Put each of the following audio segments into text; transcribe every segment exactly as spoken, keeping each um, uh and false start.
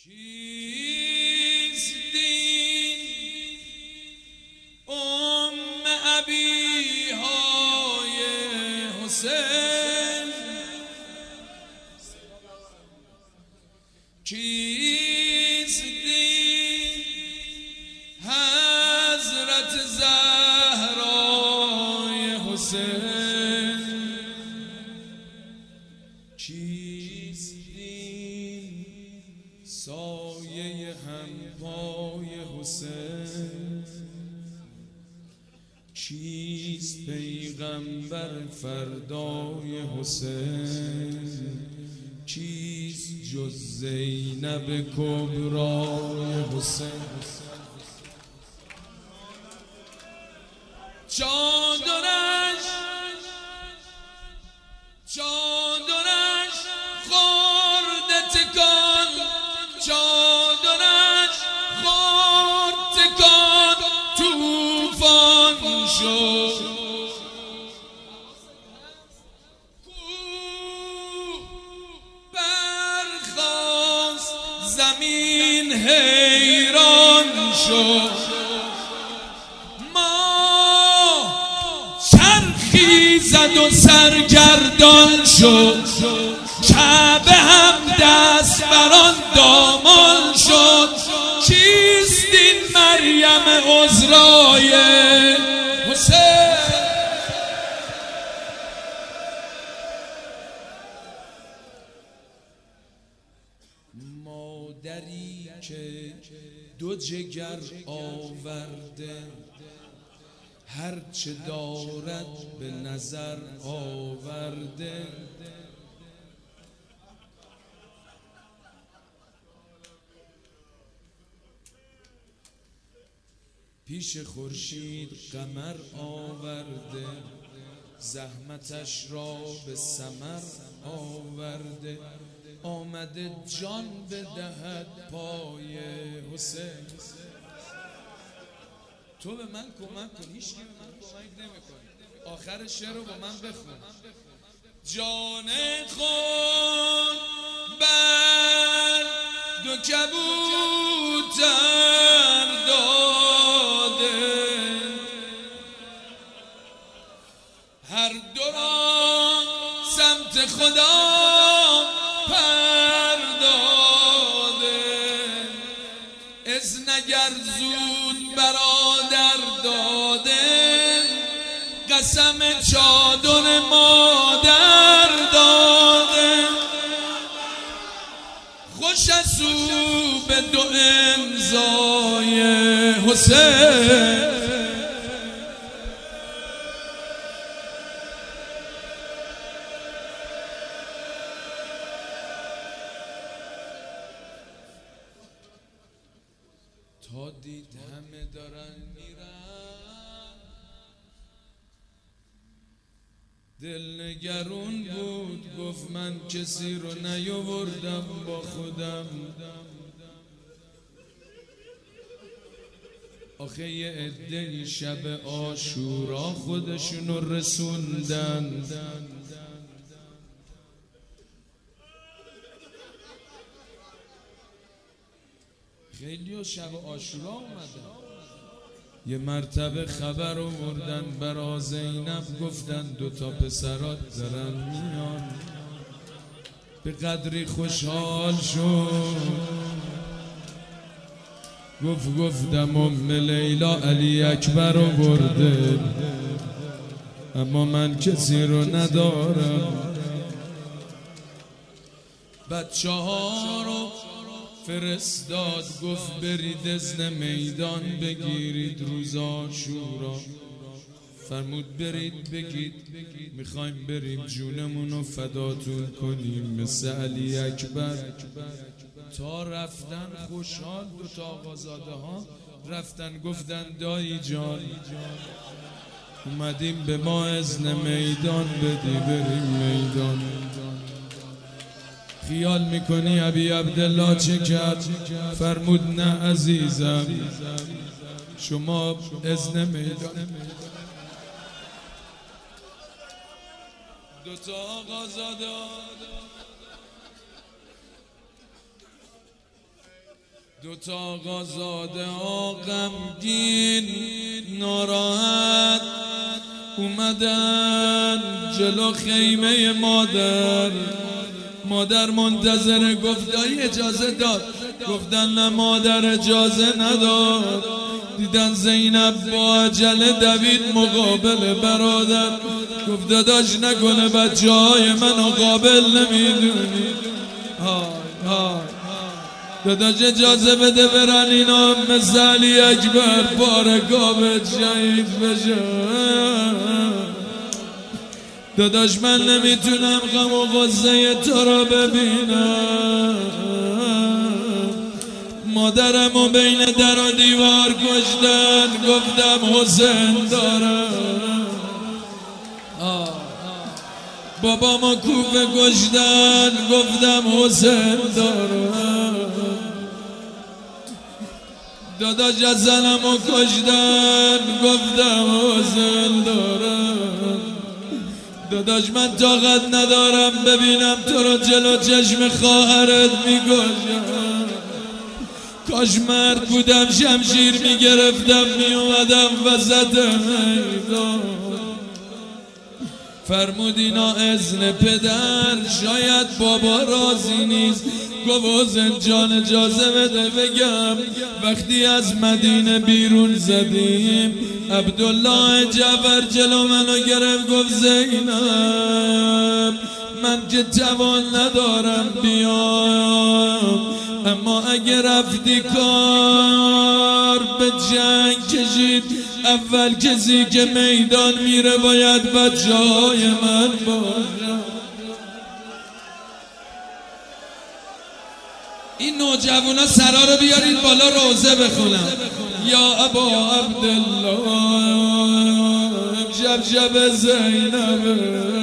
کیست دین ام ابیهای حسین؟ کیست دین حضرت زهرای حسین؟ کیست دین سایه همپای حسین؟ کیست پیغمبر فردای حسین؟ کیست جز زینب کبرای حسین؟ چادرش چادرش خورده تکان، چادرش خورد تکان، توفان شد. برخاست زمین حیران شد. چرخی زد و سرگردان شد. کعبه هم دست بران دامان شد. کیست این مریم عذرای حسین؟ مادری که دو جگر آورده، هرچه دارد به نظر آورده. پیش خورشید قمر آورده، زحمتش را به ثمر آورده. آمده جان بدهد پای حسین. تو به من کمک کن، هیچ کی به من کمک نمیکنه. آخر شعر رو با من بخون. جان خود بر دو کبوتر داده، هر دو را سمت خدا پر داده. اذن اگر زود برادر داده، قسم چادر مادر داده. خوش از او به دو امضای حسین. تا دید همه دارن میرن، دل نگرون بود. گفت من کسی رو نیاوردم با خودم. آخه یه عده‌ای شب عاشورا خودشونو رسوندن. خیلی ها شب عاشورا اومدن. یه مرتبه خبر آوردن برا زینب، گفتن دوتا پسرات دارن میان. به قدری خوشحال شد، گفت گفتم ام لیلا علی اکبر آورده، اما من کسی رو ندارم. بچه ها رو فرستاد، گفت برید اذن میدان بگیرید روز عاشورا. فرمود برید بگید میخوایم بریم جونمونو فداتون کنیم مثل علی اکبر. تا رفتن خوشحال دوتا آقازاده ها رفتن گفتن دایی جان اومدیم به ما اذن میدان بدی بریم میدان. خیال میکنی ابی عبدالله چه کرد؟ فرمود نه عزیزم، شما اذن میدان. دوتا آقازاده دوتا آقازاده ها غمگین ناراحت اومدن جلو خیمه مادر. مادر منتظر گفتایی اجازه داد، گفتن نه مادر اجازه نداد. دیدن زینب با عجله دوید مقابل برادر، گفت داداش نکنه بچه های منو قابل نمیدونی. های های داداش اجازه بده برن اینا مثل علی اکبر بارگاه شهید بشه. داداش من نمیتونم غم و غصه تو را ببینم. مادرمو بین در و دیوار کشتن، گفتم حسین دارم. بابامو کوفه کشتن، گفتم حسین دارم. داداش از زنمو کشتن، گفتم حسین دارم. داداش من طاقت ندارم ببینم تو رو جلو چشم خواهرت میکشم. کاش مرد بودم شمشیر میگرفتم میومدم وسط میدان. فرمود اینا اذن پدر، شاید بابا راضی نیست. گفت حسین جان اجازه بده بگم وقتی از مدینه بیرون زدیم عبدالله جعفر جلو منو گرفت، گفت زینب من که توان ندارم بیام، اما اگه رفتی کار به جنگ کشید اول کسی که میدان میره باید بچه های من باشه. این نوجوانا سرا رو بیارید بالا روزه بخونم. یا ابا عبدالله امشب شب زینب.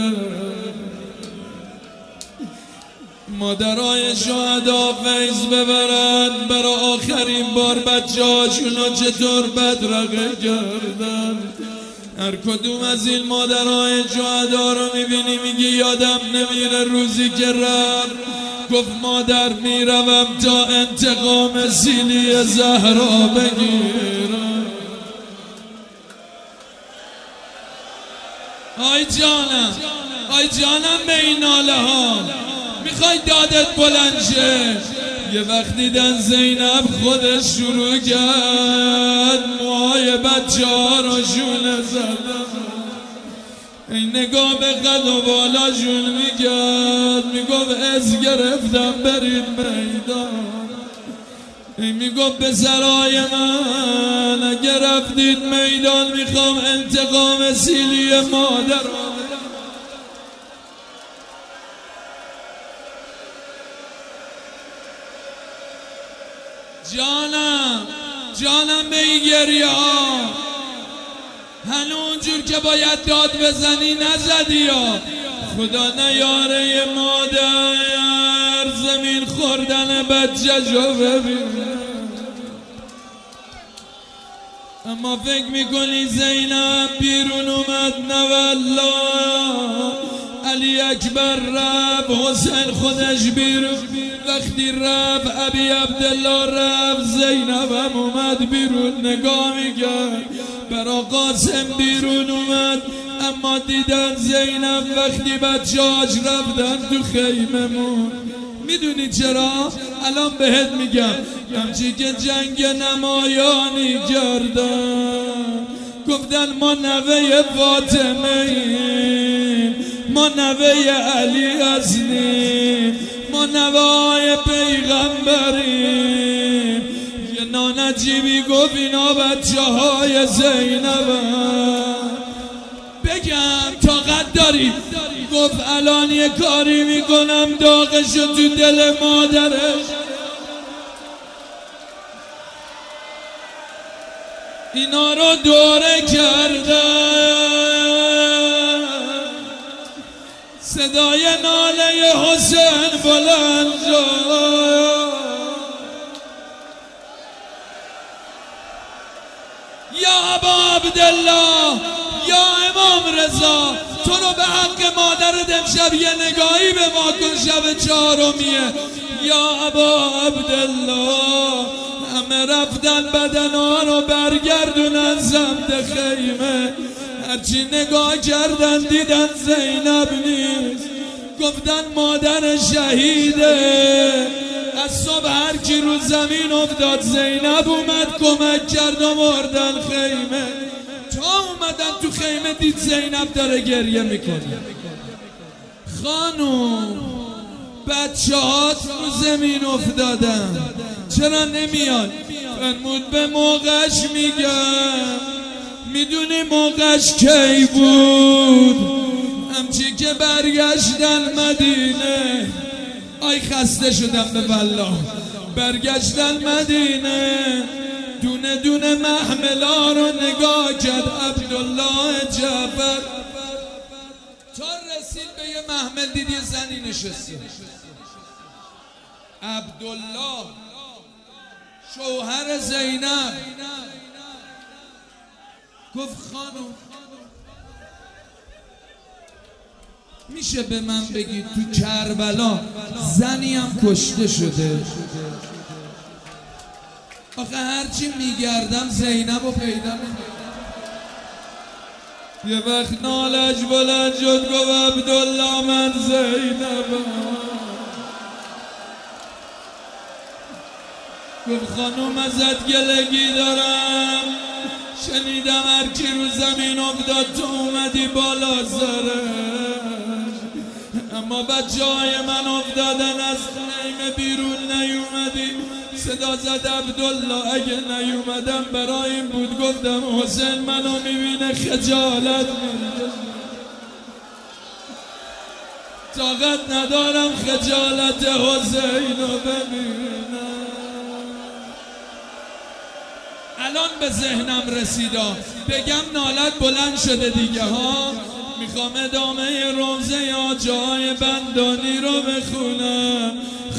مادرای شهدا فیض ببرن برای آخرین بار بچه هاشونو چطور بدرقه کردن. هر کدوم از این مادرای شهدا رو میبینی میگی یادم نمیره روزی که رفت گفت مادر میروم تا انتقام سیلی زهرا بگیرم. آی جانم آی جانم به این ناله ها میخوای دادت بلند شه. یه وقت دیدن زینب خودش شروع کرد موهای بچه ها رو شونه زدن. این نگاه به قد و بالاشون میگرد میگفت از گرفتم برید میدان. این میگفت به سرای من اگر رفتید میدان میخوام انتقام سیلی مادر. جانم جانم به این گریه ها هنوزجور که باید داد بزنی نزدی یا خدا نیاره مادر زمین خوردن بچه جو ببین. اما فکر میکنی زینب بیرون اومد؟ نه والله. علی اکبر رفت، حسین خودش بیرون. وقتی رفت ابی عبدالله رفت، زینب هم اومد بیرون نگاه میکرد. برا قاسم بیرون اومد، اما دیدن زینب وقتی بچه‌هاش رفتن تو خیممون. میدونی چرا؟ الان بهت میگم. همچی که جنگ نمایانی کردن، گفتن ما نوه فاطمه ایم، ما نوه علی هستیم، ما نوه پیغمبریم. یه نانجیبی گفت اینا بچه های زینب. بگم طاقت داری؟ گفت الان یه کاری میکنم داغشو تو دل مادرش. اینا رو دوره کردن، صدای ناله حسین بلند شد. یا ابا عبدالله، یا امام رضا، تو رو به حق مادرت امشب یه نگاهی به ما کن، شب چهارمیه. یا ابا عبدالله، همه رفتن بدنا رو برگردونن سمت خیمه. هرچی نگاه کردن دیدن زینب نیست، گفتن مادر شهیده. از صبح هر کی رو زمین افتاد زینب اومد کمک کرد و مردن خیمه. تا اومدن تو خیمه دید زینب داره گریه میکنه. خانوم بچه هات رو زمین افتادن چرا نمیاد؟ فرمود به موقعش میگم. میدونی موقعش کی بود؟ همچی که برگشتن مدینه. آی خسته شدم به والله. برگشتن مدینه دونه دونه محملا رو نگاه کرد عبدالله جعفر. تا رسید به یه محمل دید یه زنی نشسته. عبدالله شوهر زینب. گفت خانم میشه به من بگید تو کربلا زنی هم کشته شده؟ آخه هرچی میگردم زینب رو پیدا نمیکنم. یه وقت نالش بلند شد گفت عبدالله من زینبم. گفت خانوم ازت گلگی دارم، شنیدم هر کی رو زمین افتاد تو اومدی بالا سرش، اما بچه های من افتادن از خیمه بیرون نیومدی. صدا زد عبدالله اگه نیومدم برای این بود. گفتم حسین منو میبینه خجالت میکشه، طاقت ندارم خجالت حسین رو ببینم. الان به ذهنم رسیدا بگم نالت بلند شده دیگه ها. میخوام ادامه روزه یا جای بندانی رو بخونم.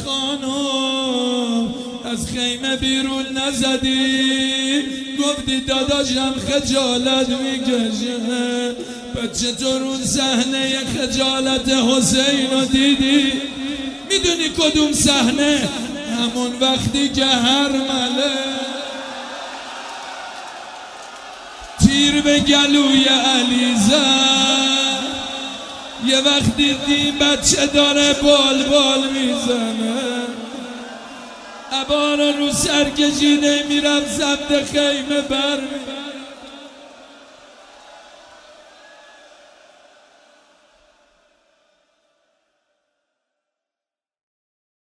خانم از خیمه بیرون نزدی؟ گفتی داداشم خجالت میکشه. بچه تو اون صحنه خجالت حسین رو دیدی؟ میدونی کدوم صحنه؟ همون وقتی که هرمله تیر به گلوی علی زد. یه وقت دیدی بچه داره بال بال میزنه، عبا رو سر کشیده میرم سمت خیمه بر